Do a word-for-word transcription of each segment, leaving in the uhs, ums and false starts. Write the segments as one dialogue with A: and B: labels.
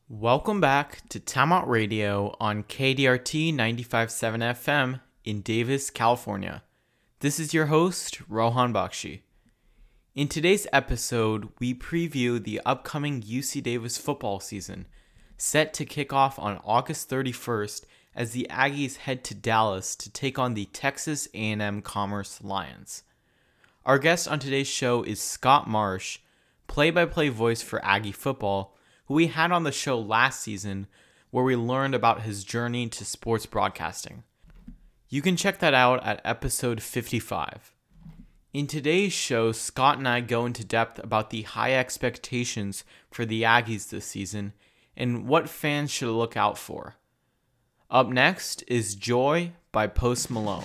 A: Welcome back to Time Out Radio on K D R T ninety-five point seven F M in Davis, California. This is your host, Rohan Bakshi. In today's episode, we preview the upcoming U C Davis football season, set to kick off on August thirty-first as the Aggies head to Dallas to take on the Texas A and M Commerce Lions. Our guest on today's show is Scott Marsh, play-by-play voice for Aggie football, who we had on the show last season, where we learned about his journey to sports broadcasting. You can check that out at episode fifty-five. In today's show, Scott and I go into depth about the high expectations for the Aggies this season and what fans should look out for. Up next is Joy by Post Malone.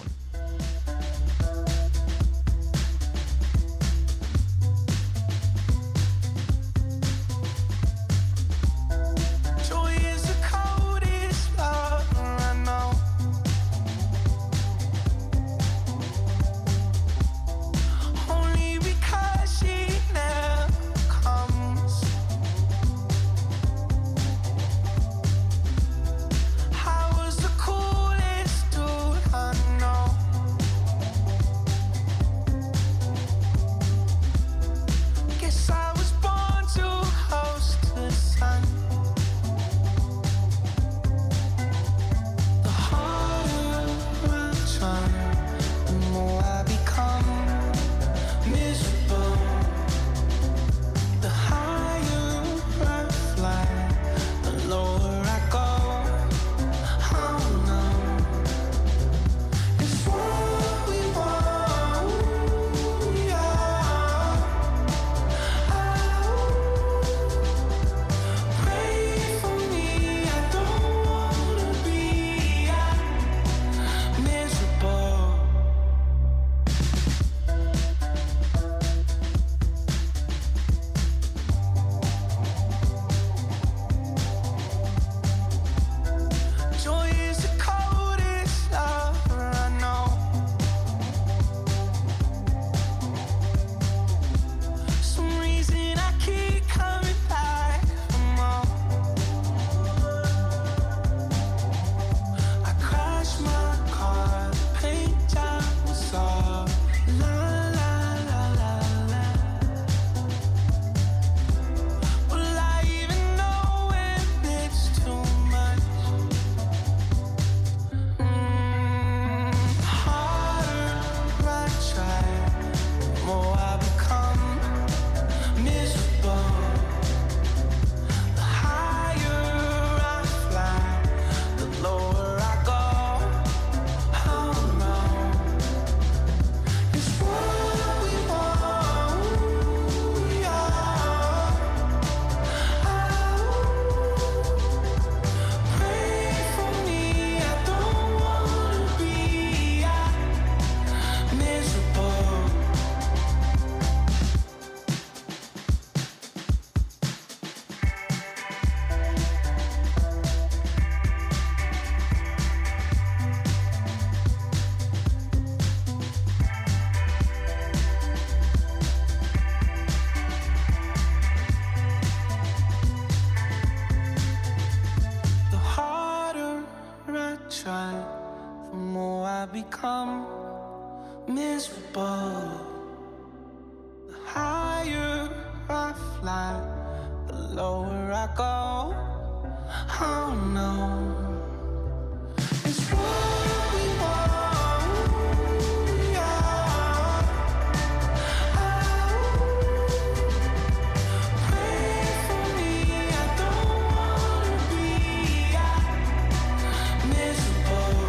B: Become miserable. The higher I fly, the lower I go. Oh no, it's what we want. Yeah. Oh, pray for me. I don't wanna be yeah, miserable.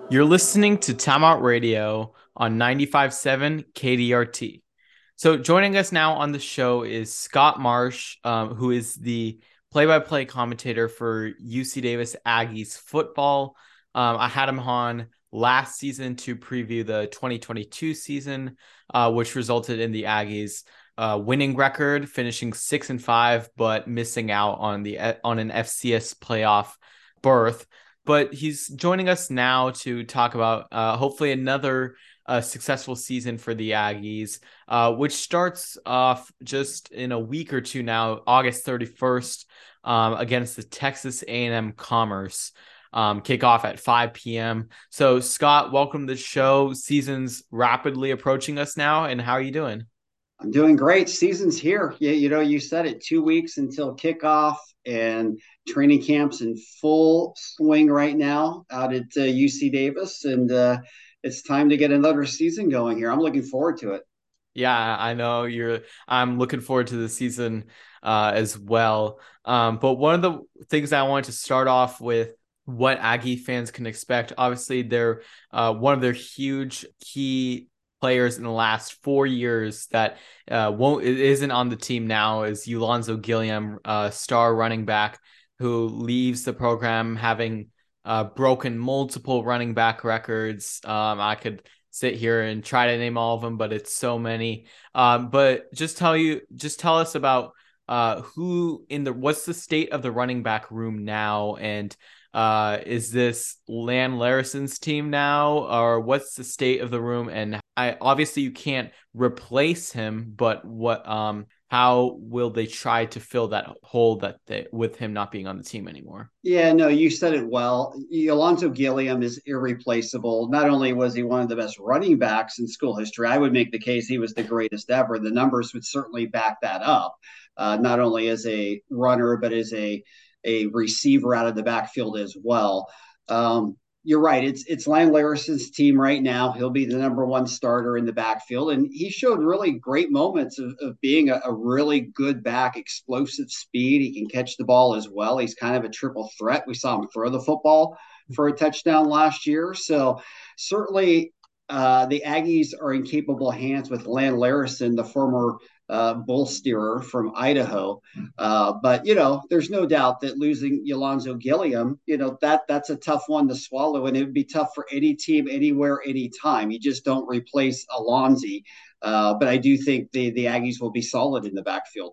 A: You're listening to Timeout Radio on ninety-five point seven K D R T. So joining us now on the show is Scott Marsh, um, who is the play-by-play commentator for U C Davis Aggies football. Um, I had him on last season to preview the twenty twenty-two season, uh, which resulted in the Aggies uh, winning record, finishing six and five, but missing out on the on an F C S playoff berth. But he's joining us now to talk about uh, hopefully another uh, successful season for the Aggies, uh, which starts off just in a week or two now, August thirty-first, um, against the Texas A and M Commerce. Um, kickoff at five p.m. So, Scott, welcome to the show. Season's rapidly approaching us now, and how are you doing?
C: I'm doing great. Season's here. Yeah, you know, you said it, two weeks until kickoff, and training camp's in full swing right now out at uh, U C Davis, and uh, it's time to get another season going here. I'm looking forward to it.
A: Yeah, I know you're. I'm looking forward to the season uh, as well. Um, but one of the things I wanted to start off with, what Aggie fans can expect. Obviously, they're uh, one of their huge key players in the last four years that uh, won't isn't on the team now is Ulonzo Gilliam, uh, star running back who leaves the program having uh, broken multiple running back records. Um, I could sit here and try to name all of them, but it's so many. Um, but just tell you, just tell us about uh, who in the what's the state of the running back room now, and uh, is this Lan Larison's team now, or what's the state of the room? And I obviously you can't replace him, but what um how will they try to fill that hole that they with him not being on the team anymore?
C: Yeah, no, you said it well. Alonzo Gilliam is irreplaceable. Not only was he one of the best running backs in school history, I would make the case he was the greatest ever. The numbers would certainly back that up. Uh, not only as a runner, but as a a receiver out of the backfield as well. Um, you're right. It's it's Lan Larison's team right now. He'll be the number one starter in the backfield, and he showed really great moments of, of being a, a really good back, explosive speed. He can catch the ball as well. He's kind of a triple threat. We saw him throw the football for a touchdown last year. So certainly uh, the Aggies are in capable hands with Lan Larison, the former uh, bull steerer from Idaho. Uh, but, you know, there's no doubt that losing Alonzo Gilliam, you know, that that's a tough one to swallow. And it would be tough for any team, anywhere, anytime. You just don't replace Alonzi. Uh, but I do think the, the Aggies will be solid in the backfield.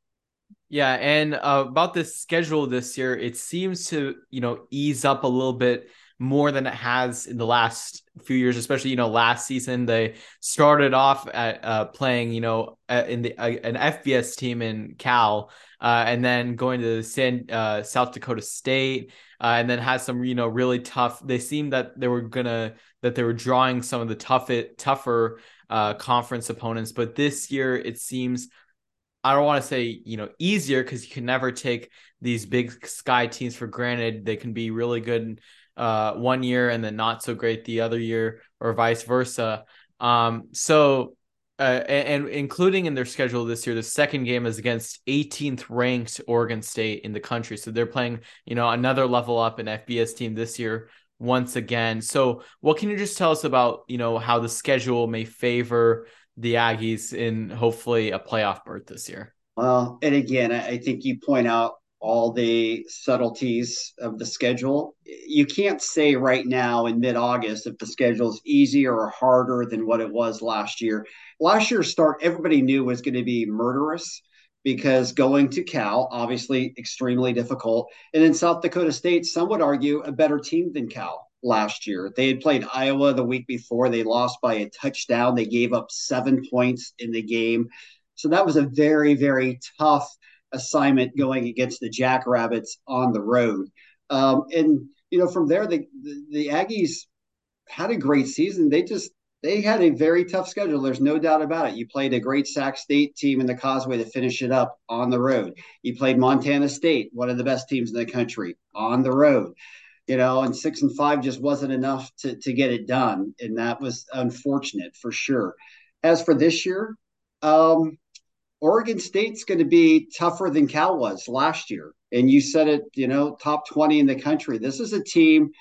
A: Yeah, and uh, about the schedule this year, it seems to, you know, ease up a little bit more than it has in the last few years, especially, you know, last season they started off at uh, playing, you know, in the uh, an F B S team in Cal, uh, and then going to San uh, South Dakota State, uh, and then had some, you know, really tough. They seemed that they were gonna that they were drawing some of the tough tougher uh, conference opponents, but this year it seems, I don't want to say, you know, easier, because you can never take these big sky teams for granted. They can be really good uh, one year and then not so great the other year, or vice versa. Um, so, uh, and, and including in their schedule this year, the second game is against eighteenth ranked Oregon State in the country. So they're playing, you know, another level up an F B S team this year once again. So what can you just tell us about, you know, how the schedule may favor the Aggies in hopefully a playoff berth this year?
C: Well, and again, I think you point out all the subtleties of the schedule. You can't say right now in mid-August if the schedule is easier or harder than what it was last year. Last year's start, everybody knew was going to be murderous, because going to Cal, obviously extremely difficult. And in South Dakota State, some would argue a better team than Cal last year. They had played Iowa the week before. They lost by a touchdown. They gave up seven points in the game. So that was a very, very tough assignment going against the Jackrabbits on the road. Um, and, you know, from there, the, the, the Aggies had a great season. They just, they had a very tough schedule. There's no doubt about it. You played a great Sac State team in the Causeway to finish it up on the road. You played Montana State, one of the best teams in the country, on the road. You know, and six and five just wasn't enough to, to get it done. And that was unfortunate for sure. As for this year, um, Oregon State's going to be tougher than Cal was last year. And you said it, you know, top twenty in the country. This is a team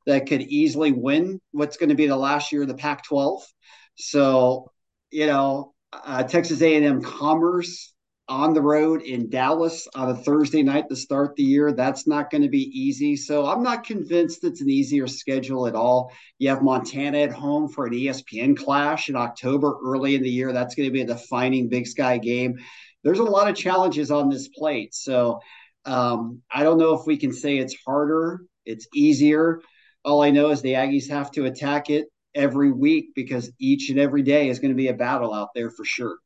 C: that could easily win what's going to be the last year of the Pac twelve. So, you know, uh, Texas A and M Commerce on the road in Dallas on a Thursday night to start the year. That's not going to be easy. So I'm not convinced it's an easier schedule at all. You have Montana at home for an E S P N clash in October early in the year. That's going to be a defining Big Sky game. There's a lot of challenges on this plate. So um, I don't know if we can say it's harder, it's easier. All I know is the Aggies have to attack it every week because each and every day is going to be a battle out there for sure.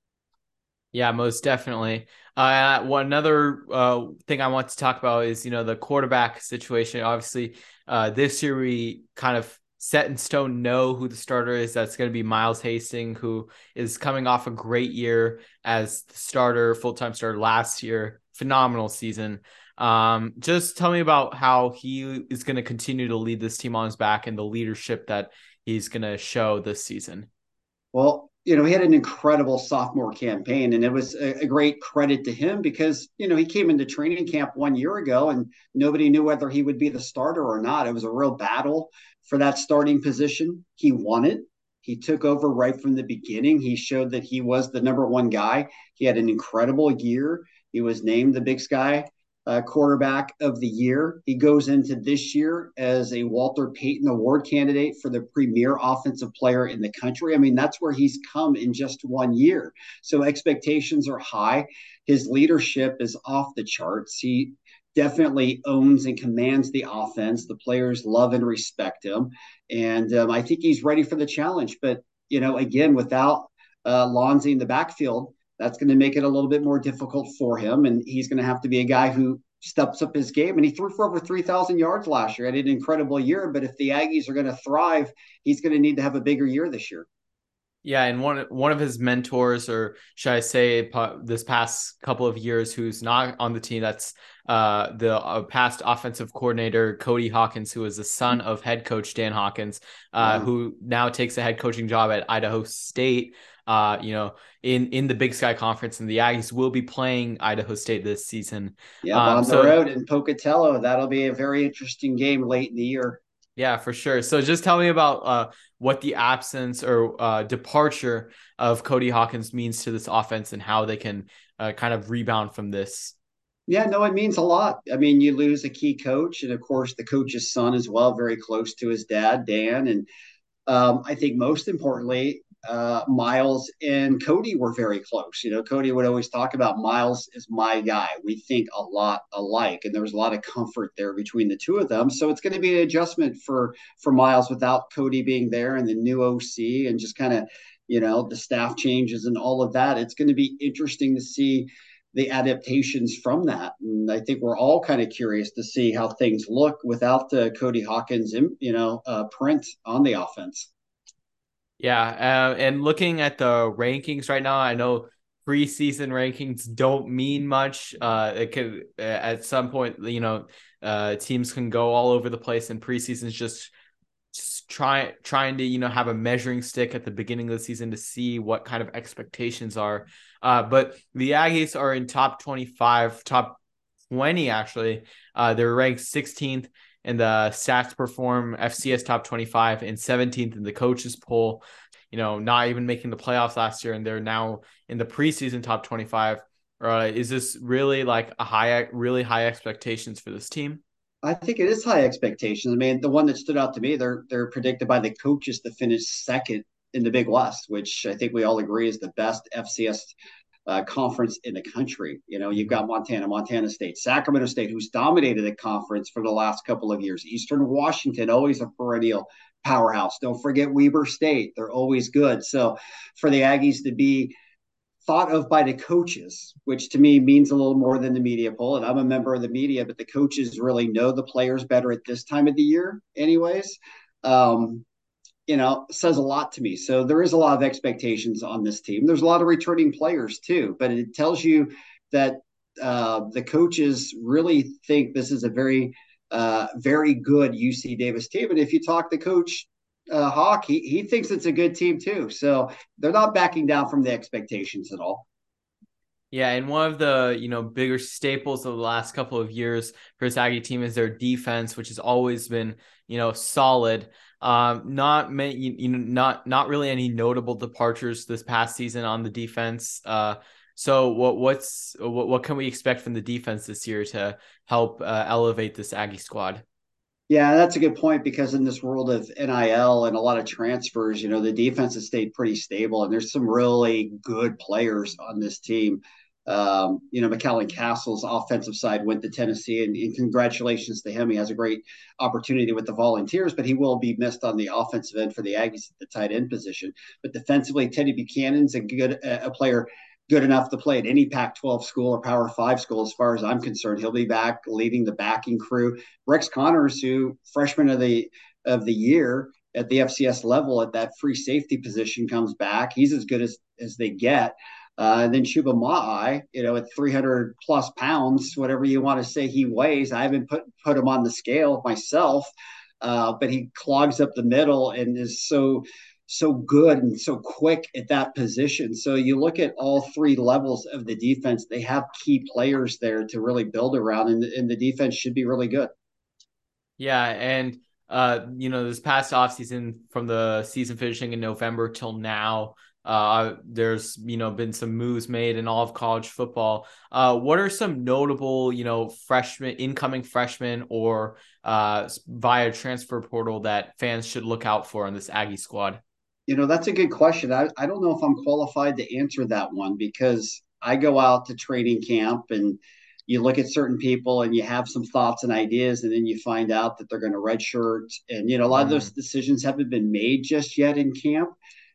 A: Yeah, most definitely. Uh, one another uh, thing I want to talk about is, you know, the quarterback situation. Obviously, uh, this year we kind of set in stone know who the starter is. That's going to be Miles Hastings, who is coming off a great year as the starter, full-time starter last year. Phenomenal season. Um, just tell me about how he is going to continue to lead this team on his back and the leadership that he's going to show this season.
C: Well, you know, he had an incredible sophomore campaign, and it was a, a great credit to him because, you know, he came into training camp one year ago and nobody knew whether he would be the starter or not. It was a real battle for that starting position. He won it. He took over right from the beginning. He showed that he was the number one guy. He had an incredible year. He was named the Big Sky uh, quarterback of the year. He goes into this year as a Walter Payton Award candidate for the premier offensive player in the country. I mean, that's where he's come in just one year. So expectations are high. His leadership is off the charts. He definitely owns and commands the offense. The players love and respect him. And um, I think he's ready for the challenge. But, you know, again, without uh, Lonzy in the backfield, that's going to make it a little bit more difficult for him. And he's going to have to be a guy who steps up his game. And he threw for over three thousand yards last year. Had an incredible year. But if the Aggies are going to thrive, he's going to need to have a bigger year this year.
A: Yeah, and one one of his mentors, or should I say, this past couple of years, who's not on the team, that's uh, the uh, past offensive coordinator Cody Hawkins, who is the son of head coach Dan Hawkins, uh,
C: Wow.
A: who now takes a head coaching job at Idaho State. Uh, you know, in in the Big Sky Conference, and the Aggies will be playing Idaho State this season.
C: Yep,
A: Um,
C: on the
A: so
C: road in Pocatello. That'll be a very interesting game late in the year.
A: yeah, for sure. So just tell me about uh, what the absence or uh, departure of Cody Hawkins means to this offense and how they can uh, kind of rebound from this.
C: Yeah, no, it means a lot. I mean, you lose a key coach, and of course, the coach's son as well, very close to his dad, Dan. And um, I think most importantly, uh, Miles and Cody were very close. You know, Cody would always talk about Miles is my guy. We think a lot alike, and there was a lot of comfort there between the two of them. So it's going to be an adjustment for for Miles without Cody being there and the new O C and just kind of, you know, the staff changes and all of that. It's going to be interesting to see the adaptations from that. And I think we're all kind of curious to see how things look without the Cody Hawkins, you know, uh, print on the offense.
A: Yeah, uh, and looking at the rankings right now, I know preseason rankings don't mean much. Uh, it could uh, at some point, you know, uh, teams can go all over the place, and preseason is just just try trying to you know have a measuring stick at the beginning of the season to see what kind of expectations are. Uh, but the Aggies are in top twenty-five, top twenty actually. Uh, they're ranked sixteenth in the Stats Perform F C S top twenty-five and seventeenth in the coaches poll. You know, not even making the playoffs last year, and they're now in the preseason top twenty-five. Uh, is this really like a high, really high expectations for this team?
C: I think it is high expectations. I mean, the one that stood out to me, they're they're predicted by the coaches to finish second in the Big West, which I think we all agree is the best F C S uh, conference in the country. You know, you've got Montana, Montana State, Sacramento State, who's dominated the conference for the last couple of years. Eastern Washington, always a perennial powerhouse. Don't forget Weber State; they're always good. So, for the Aggies to be thought of by the coaches, which to me means a little more than the media poll. And I'm a member of the media, but the coaches really know the players better at this time of the year, anyways. Um, you know, says a lot to me. So there is a lot of expectations on this team. There's a lot of returning players too, but it tells you that uh, the coaches really think this is a very, uh, very good U C Davis team. And if you talk to Coach uh, Hawk, he, he thinks it's a good team too. So they're not backing down from the expectations at all.
A: Yeah, and one of the, you know, bigger staples of the last couple of years for this Aggie team is their defense, which has always been, you know, solid. Um, not many, you, you know, not not really any notable departures this past season on the defense. Uh, so what what's what, what can we expect from the defense this year to help uh, elevate this Aggie squad?
C: Yeah, that's a good point because in this world of N I L and a lot of transfers, you know, the defense has stayed pretty stable, and there's some really good players on this team. Um, you know, McAllen Castle's offensive side went to Tennessee, and, and congratulations to him. He has a great opportunity with the Volunteers, but he will be missed on the offensive end for the Aggies at the tight end position. But defensively, Teddy Buchanan's a good a player good enough to play at any Pac twelve school or Power Five school, as far as I'm concerned. He'll be back leading the backing crew. Rex Connors, who freshman of the of the year at the F C S level at that free safety position, comes back. He's as good as as they get. Uh, and then Chuba Ma'ai, you know, at three hundred plus pounds, whatever you want to say he weighs. I haven't put put him on the scale myself, uh, but he clogs up the middle and is so so good and so quick at that position. So you look at all three levels of the defense; they have key players there to really build around, and, and the defense should be really good.
A: Yeah, and uh, you know, this past offseason from the season finishing in November till now, uh, there's, you know, been some moves made in all of college football. Uh, what are some notable, you know, freshmen, incoming freshmen, or uh, via transfer portal that fans should look out for in this Aggie squad?
C: You know, that's a good question. I, I don't know if I'm qualified to answer that one because I go out to training camp and you look at certain people and you have some thoughts and ideas, and then you find out that they're going to redshirt. And, you know, a lot of those
A: Mm,
C: decisions haven't been made just yet in camp.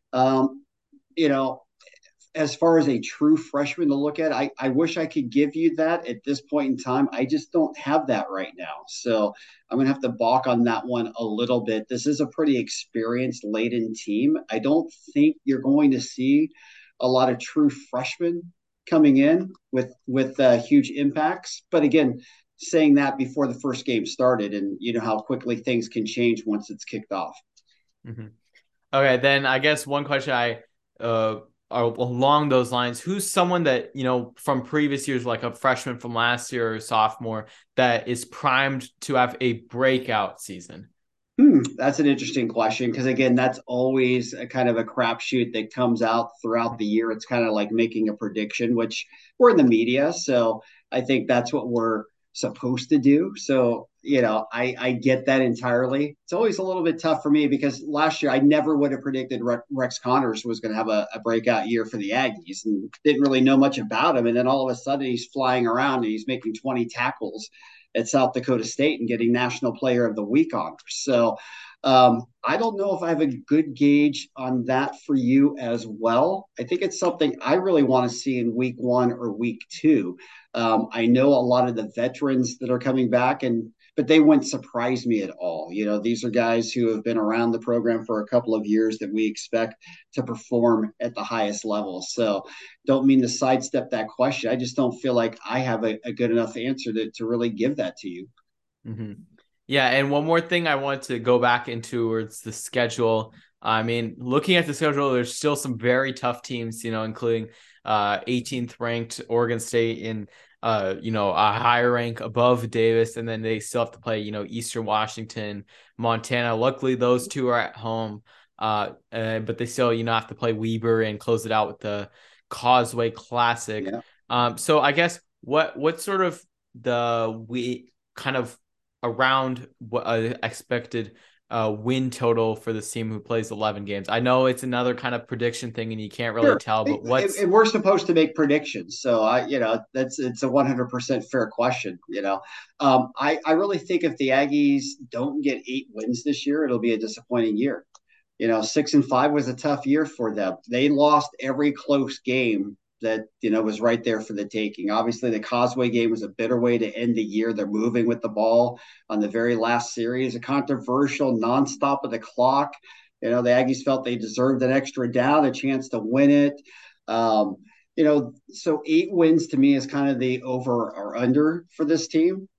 C: Um, you know, as far as a true freshman to look at, I, I wish I could give you that at this point in time. I just don't have that right now. So I'm going to have to balk on that one a little bit. This is a pretty experienced laden team. I don't think you're going to see a lot of true freshmen coming in with with uh, huge impacts. But again, saying that before the first game started, and you know how quickly things can change once it's kicked off.
A: hmm Okay, then I guess one question I uh are along those lines, who's someone that, you know, from previous years, like a freshman from last year or sophomore, that is primed to have a breakout season?
C: Hmm, that's an interesting question because again, that's always a kind of a crapshoot that comes out throughout the year. It's kind of like making a prediction, which we're in the media, so I think that's what we're supposed to do. So you know, I I get that entirely. It's always a little bit tough for me because last year I never would have predicted Rex Connors was going to have a, a breakout year for the Aggies and didn't really know much about him. And then all of a sudden he's flying around and he's making twenty tackles at South Dakota State and getting National Player of the Week honors. So um, I don't know if I have a good gauge on that for you as well. I think it's something I really want to see in week one or week two. Um, I know a lot of the veterans that are coming back, and but they wouldn't surprise me at all. You know, these are guys who have been around the program for a couple of years that we expect to perform at the highest level. So don't mean to sidestep that question. I just don't feel like I have a, a good enough answer to, to really give that to you.
A: hmm Yeah, and one more thing I want to go back into towards the schedule. I mean, looking at the schedule, there's still some very tough teams, you know, including uh eighteenth ranked Oregon State in uh, you know, a higher rank above Davis, and then they still have to play, you know, Eastern Washington, Montana. Luckily, those two are at home. Uh, uh but they still, you know, have to play Weber and close it out with the Causeway Classic.
C: Yeah.
A: Um, so I guess what what sort of the we kind of around what uh, expected uh, win total for this team who plays eleven games? I know it's another kind of prediction thing and you can't really
C: Sure.
A: tell, but what's
C: And we're supposed to make predictions. So I, you know, that's, it's a one hundred percent fair question. You know, um, I, I really think if the Aggies don't get eight wins this year, it'll be a disappointing year. You know, six and five was a tough year for them. They lost every close game that, you know, was right there for the taking. Obviously, the Causeway game was a bitter way to end the year. They're moving with the ball on the very last series, a controversial nonstop of the clock. You know, the Aggies felt they deserved an extra down, a chance to win it. Um, you know, so eight wins to me is kind of the over or under for this team.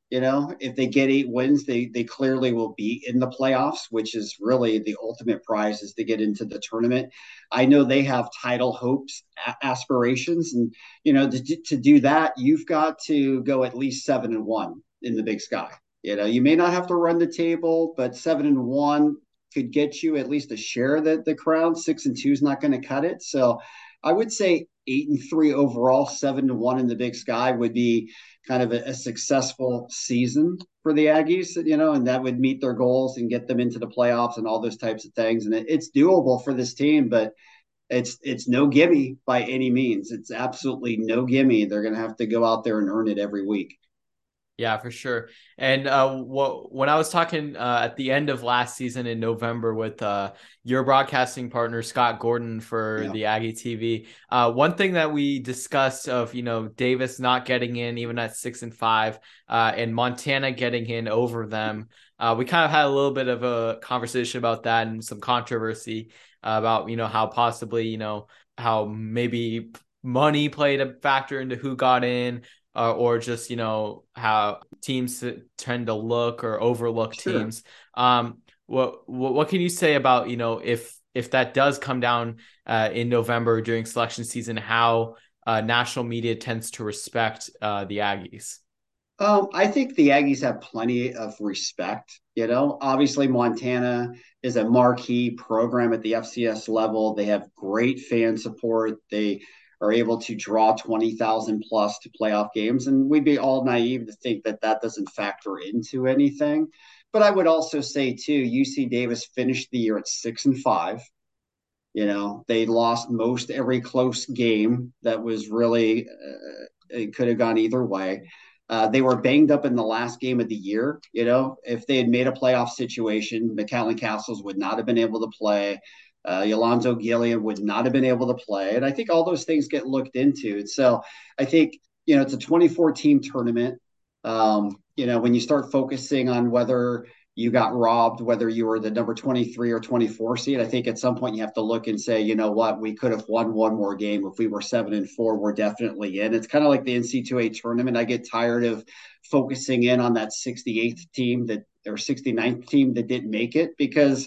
C: You know, if they get eight wins, they they clearly will be in the playoffs, which is really the ultimate prize is to get into the tournament. I know they have title hopes, a- aspirations, and you know to to do that, you've got to go at least seven and one in the Big Sky. You know, you may not have to run the table, but seven and one could get you at least a share of the, the crown. Six and two is not going to cut it. So I would say eight and three overall, seven to one in the Big Sky would be kind of a, a successful season for the Aggies, you know, and that would meet their goals and get them into the playoffs and all those types of things. And it, it's doable for this team, but it's it's no gimme by any means. It's absolutely no gimme. They're going to have to go out there and earn it every week.
A: Yeah, for sure. And uh, what when I was talking uh, at the end of last season in November with uh, your broadcasting partner Scott Gordon for
C: Yeah,
A: the Aggie T V, uh, one thing that we discussed of you know Davis not getting in even at six and five, uh, and Montana getting in over them. Uh, we kind of had a little bit of a conversation about that and some controversy uh, about you know how possibly you know how maybe money played a factor into who got in, uh, or just you know how teams tend to look or overlook
C: sure.
A: teams. Um, what what, what can you say about you know if if that does come down uh, in November during selection season, how uh, national media tends to respect uh, the Aggies?
C: Um, I think the Aggies have plenty of respect. You know, obviously Montana is a marquee program at the F C S level. They have great fan support. They are able to draw twenty thousand plus to playoff games. And we'd be all naive to think that that doesn't factor into anything. But I would also say, too, U C Davis finished the year at six and five. You know, they lost most every close game that was really, uh, it could have gone either way. Uh, they were banged up in the last game of the year. You know, if they had made a playoff situation, McCallan Castles would not have been able to play. Uh, Alonzo Gilliam would not have been able to play. And I think all those things get looked into. And so I think, you know, it's a twenty-four team tournament. Um, you know, when you start focusing on whether you got robbed, whether you were the number twenty-three or twenty-four seed. I think at some point you have to look and say, you know what, we could have won one more game. If we were seven and four, we're definitely in. It's kind of like the N C double A tournament. I get tired of focusing in on that sixty-eighth team that or sixty-ninth team that didn't make it because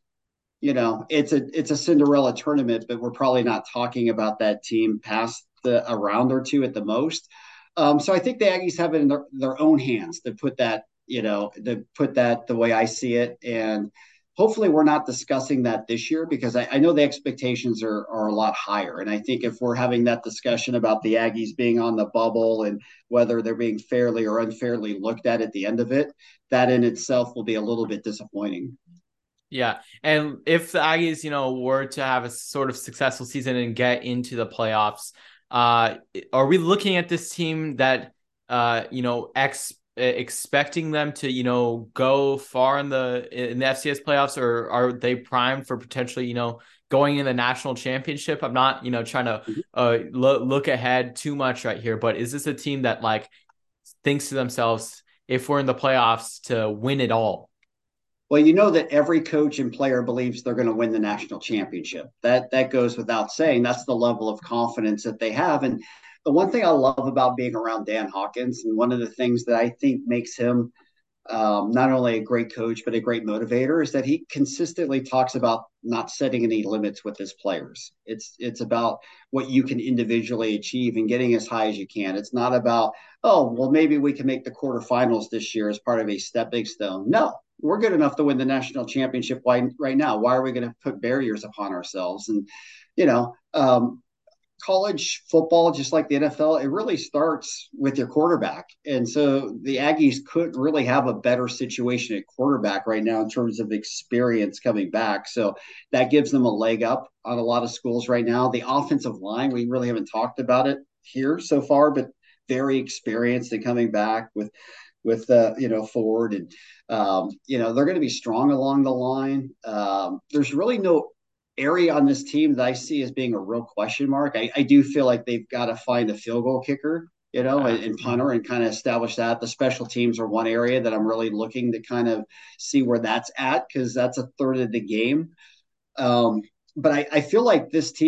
C: you know it's a it's a Cinderella tournament, but we're probably not talking about that team past the a round or two at the most. Um, so I think the Aggies have it in their, their own hands to put that, you know, to put that the way I see it. And hopefully we're not discussing that this year because I, I know the expectations are, are a lot higher. And I think if we're having that discussion about the Aggies being on the bubble and whether they're being fairly or unfairly looked at at the end of it, that in itself will be a little bit disappointing.
A: Yeah, and if the Aggies, you know, were to have a sort of successful season and get into the playoffs, uh, are we looking at this team that, uh, you know, ex expecting them to, you know, go far in the in the F C S playoffs, or are they primed for potentially, you know, going in the national championship? I'm not, you know, trying to uh lo- look ahead too much right here, but is this a team that like thinks to themselves, if we're in the playoffs, to win it all?
C: Well, you know that every coach and player believes they're going to win the national championship. That that goes without saying. That's the level of confidence that they have. And the one thing I love about being around Dan Hawkins, and one of the things that I think makes him um, not only a great coach but a great motivator, is that he consistently talks about not setting any limits with his players. It's it's about what you can individually achieve and getting as high as you can. It's not about, oh well, maybe we can make the quarterfinals this year as part of a stepping stone. No, we're good enough to win the national championship right now. Why are we going to put barriers upon ourselves? And you know, um, college football, just like the N F L, it really starts with your quarterback. And so the Aggies couldn't really have a better situation at quarterback right now in terms of experience coming back. So that gives them a leg up on a lot of schools right now. The offensive line, we really haven't talked about it here so far, but very experienced and coming back with with uh, you know Ford and um, you know they're going to be strong along the line. Um, there's really no area on this team that I see as being a real question mark. I, I do feel like they've got to find a field goal kicker, you know, and,
A: Uh,
C: and
A: mhm.
C: punter and kind of establish that. The special teams are one area that I'm really looking to kind of see where that's at because that's a third of the game. Um, but I, I feel like this team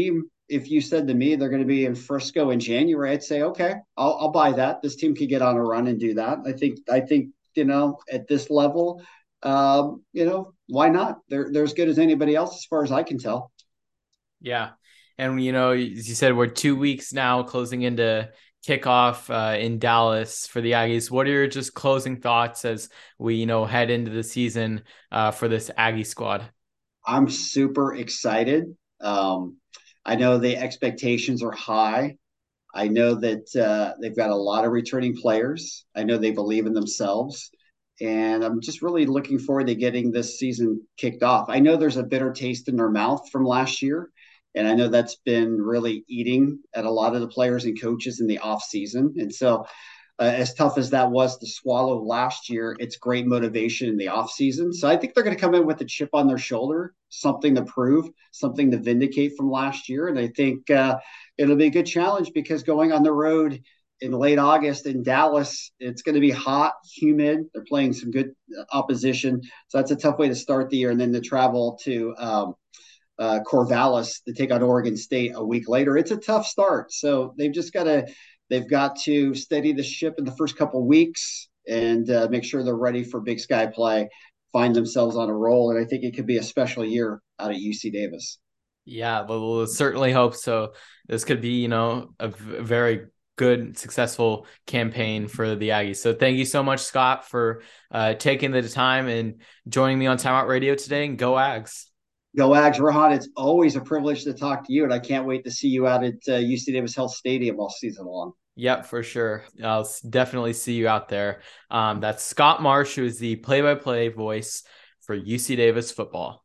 C: if you said to me they're going to be in Frisco in January, I'd say, okay, I'll, I'll buy that. This team could get on a run and do that. I think, I think, you know, at this level, um, you know, why not? They're, they're as good as anybody else, as far as I can tell.
A: Yeah. And, you know, as you said, we're two weeks now closing into kickoff uh, in Dallas for the Aggies. What are your just closing thoughts as we, you know, head into the season uh, for this Aggie squad?
C: I'm super excited. Um, I know the expectations are high. I know that uh, they've got a lot of returning players. I know they believe in themselves. And I'm just really looking forward to getting this season kicked off. I know there's a bitter taste in their mouth from last year. And I know that's been really eating at a lot of the players and coaches in the off season. And so uh, as tough as that was to swallow last year, it's great motivation in the offseason. So I think they're going to come in with a chip on their shoulder, something to prove, something to vindicate from last year. And I think uh, it'll be a good challenge because going on the road in late August in Dallas, it's going to be hot, humid. They're playing some good opposition. So that's a tough way to start the year. And then to travel to um, uh, Corvallis to take on Oregon State a week later, it's a tough start. So they've just got to They've got to steady the ship in the first couple of weeks and uh, make sure they're ready for Big Sky play, find themselves on a roll. And I think it could be a special year out at U C Davis.
A: Yeah, well, we'll certainly hope so. This could be, you know, a v- very good, successful campaign for the Aggies. So thank you so much, Scott, for uh, taking the time and joining me on Time Out Radio today. And go Ags.
C: Go Ags, Rahan. It's always a privilege to talk to you, and I can't wait to see you out at uh, U C Davis Health Stadium all season long.
A: Yep, for sure. I'll definitely see you out there. Um, that's Scott Marsh, who is the play-by-play voice for U C Davis football.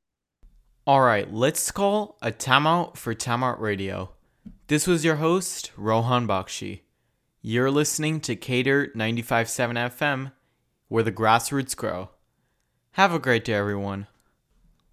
A: All right, let's call a timeout for Timeout Radio. This was your host, Rohan Bakshi. You're listening to K D I R T ninety-five point seven F M, where the grassroots grow. Have a great day, everyone.